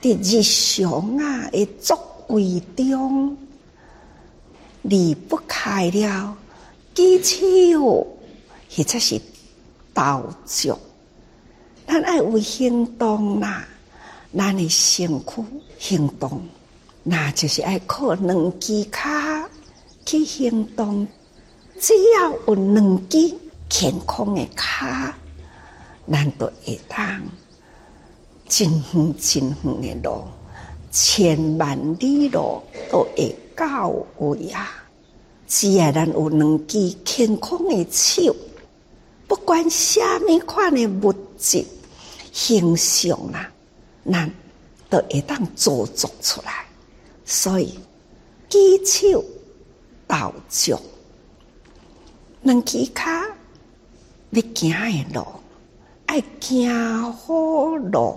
伫日常的作为中离不开了记手，或者是投足。咱爱有行动啦，咱的身躯行动，那就是爱靠两支脚去行动。只要有两支健康的脚，咱就会当真远真远的路，千万里路都会到位啊！只要咱有两支健康的手，不管什么款的物质形象啦，咱都会当做作出来。所以，举手投足，两支脚要行的路，爱行好路。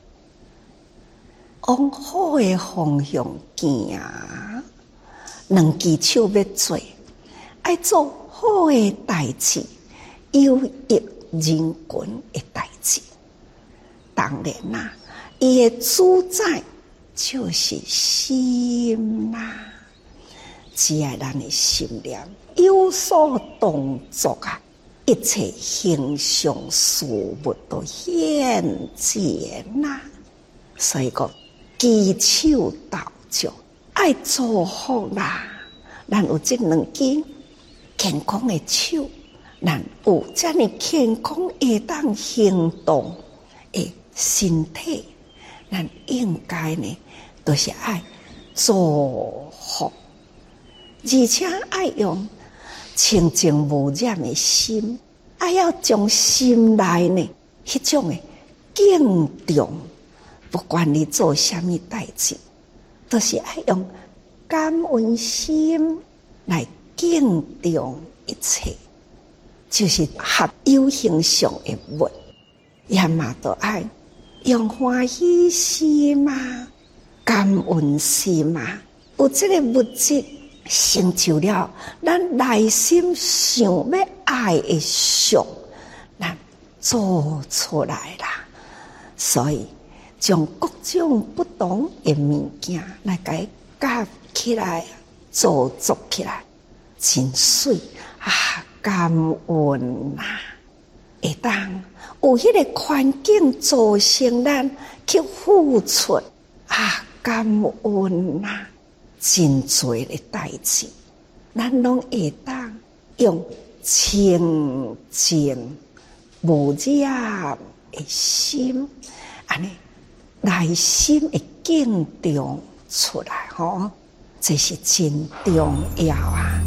往好的方向行，两支手要做，爱做好的代志，有益人群的代志。当然啦，伊的主宰就是心啦。只要咱的心念有所动作啊，一切形象事物都显现啦。所以讲，举手投足爱做好啦。咱有这两支健康的手，咱有这样健康会当行动的身体，咱应该呢，都是爱做好，而且爱用清净无染的心，爱要将心内呢迄种的敬重。不管你做什么代志，都是爱用感恩心来敬重一切，就是合有形象的物，也嘛都爱用欢喜心嘛、感恩心嘛，有这个物质成就了咱内心想要爱的相，咱做出来啦。所以将各种不同的物件来给夹起来，做作起来，真水啊！感恩啊，会当有迄个环境造成咱去付出啊！感恩啊，真多的代志，咱拢会当用清净无染的心，安尼。内心的敬重出来吼，这是真重要啊！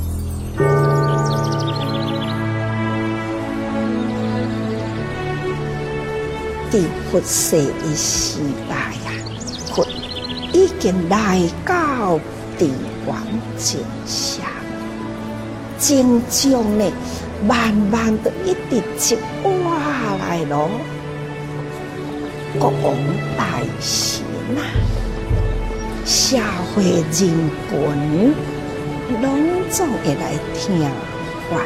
在佛世的时代啊，佛已经来到地缘真相，真正呢慢慢的一直接过来咯。国王大臣啊，社会人群拢总会来听法。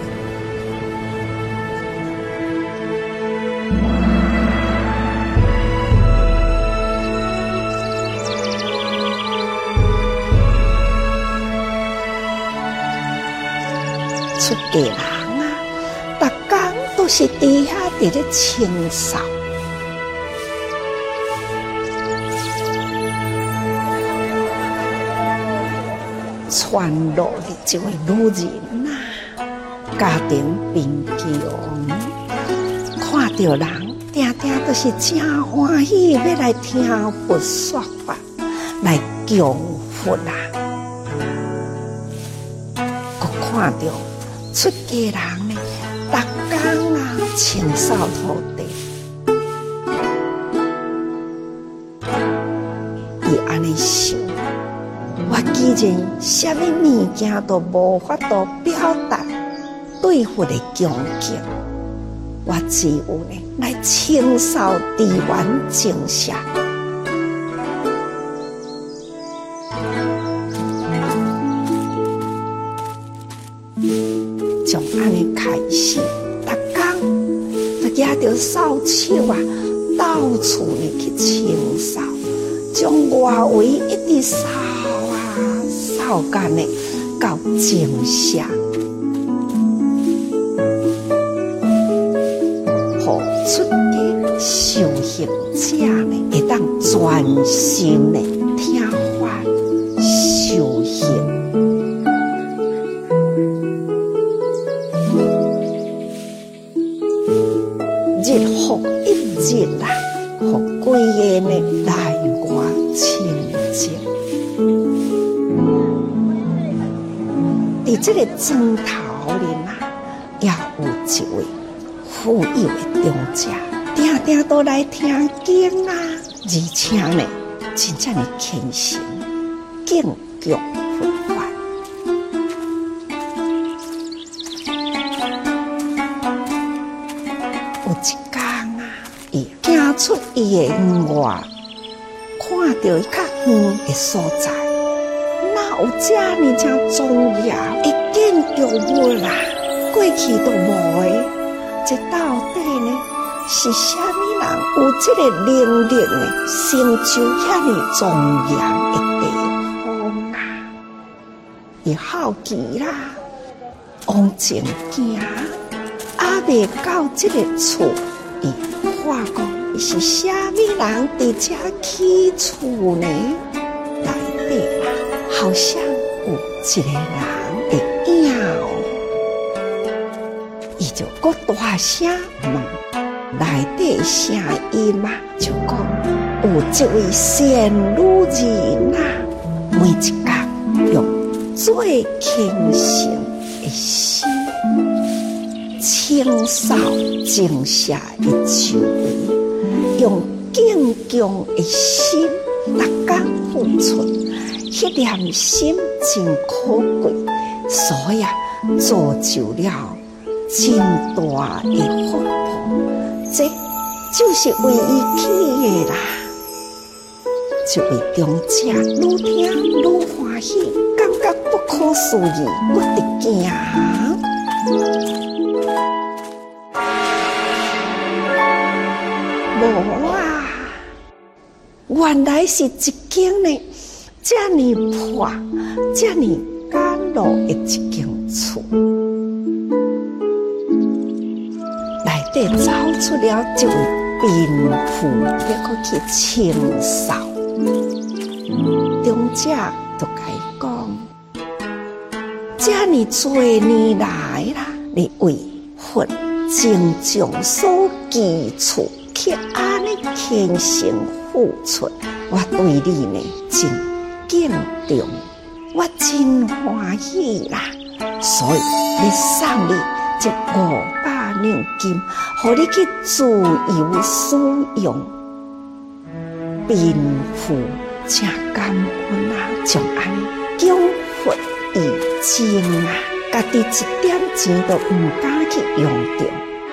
出家人啊，逐天都是伫遐伫咧清扫。传落的这位女人啊，家庭贫穷，看到人定定都是真欢喜，要来听佛说法，来供佛啊。我看到出家人呢，逐天啊清扫土地，伊安尼想。我既然什么物件都无法度表达对佛的恭敬，我只有呢来清扫地缘净舍。从安尼开始，逐天就举着扫帚啊，到处呢去清扫。 将外围一直扫啊扫干的到净下，互出家修行者呢，会当专心的听法修行。日复一日啦，互规个呢内外清净。伫这个庄头里啊，也有一位富有的长者，定定都来听经啊，而且呢，真正的虔诚敬仰佛法。有一天啊，伊行出伊的院外，看到较远的所在，哪有这呢？这庄严一见就无啦，过去都无的，这到底呢是啥物人有这个能力呢？成就遐尼庄严的地方啊！伊好奇啦，往前行。未到这个厝，伊话讲伊是啥物人伫遮起厝呢？内底啊，好像有一个人的影哦。伊就搁大声问内底的声音嘛，就讲有这位仙女人啊，每一天用最虔诚的心。清扫净下的周围，用敬重的心，逐天付出，迄念心真可贵，所以造就了真大的福报。这就是为伊起的啦。这位长者愈听愈欢喜，感觉不可思议，我得惊。无啊，原来是一间呢，这么破、这么简陋的一间厝，内底走出了一位贫妇，要搁去清扫。长者就甲伊讲：这么多年来啦，你为佛正常所基础。去安尼虔诚付出，我对你呢真敬重，我真欢喜啦。所以要送你这500两金，互你去自由使用。贫妇真感恩啊，将安尼供佛于情啊，家己一点钱都唔敢去用着。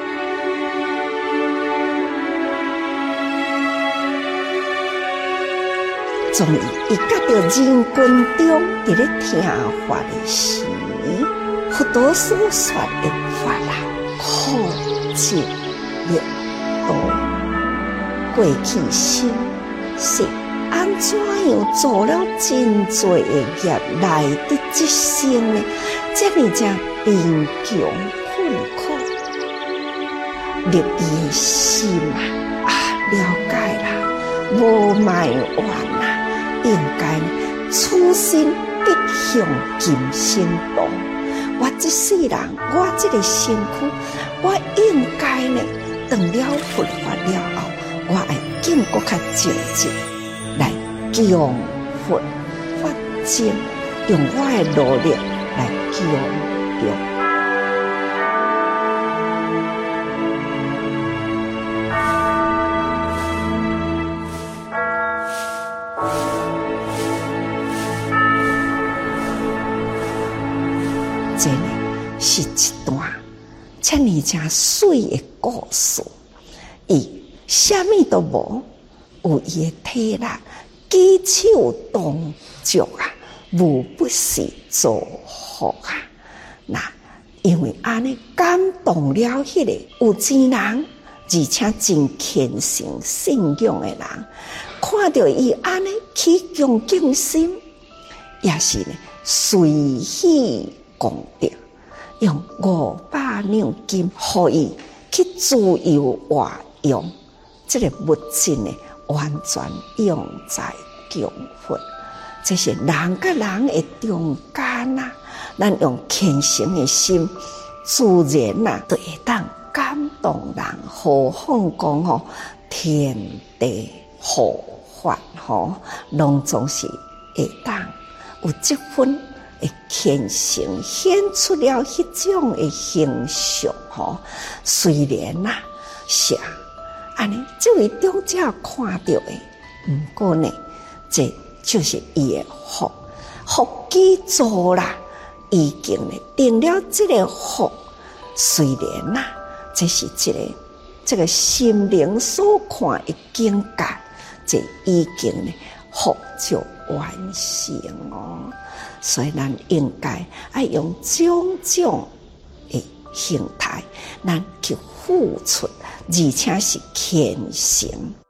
终于，伊觉到人群中伫咧听法的时，佛陀所说的法啦，苦集灭道，过去心是安怎样做了真多的业来的这生呢？这么正贫穷困苦，入伊的心啊，了解啦，无埋怨啦。应该初心必向今生动。我这世人，我这个身躯，我应该呢，当了佛法了后，我爱更搁较精进来供佛发经，用我的努力来供养。这呢是一段这么正水的故事，伊什么都无，有伊的体力，举手动作啊，无不是祝福啊。那因为安尼感动了迄个有钱人，而且真虔诚信仰的人， 看到伊安尼起恭敬心，也是呢随喜功德，用500两金互伊去自由活用，这个物质呢完全用在供佛。这是人甲人的中间啊，咱用虔诚的心，自然啊，就会当感动人。何况讲吼，天地护法吼，拢总是会当有这份的虔诚，显出了迄种的形象吼。虽然啊，是安尼，这位长者看到的，不过呢，这就是伊的福基做啦，已经呢定了这个福。虽然呐，这是这个心灵所看的境界，这已经呢福就完成哦。所以咱应该爱用种种的形态，咱去付出，而且是虔诚。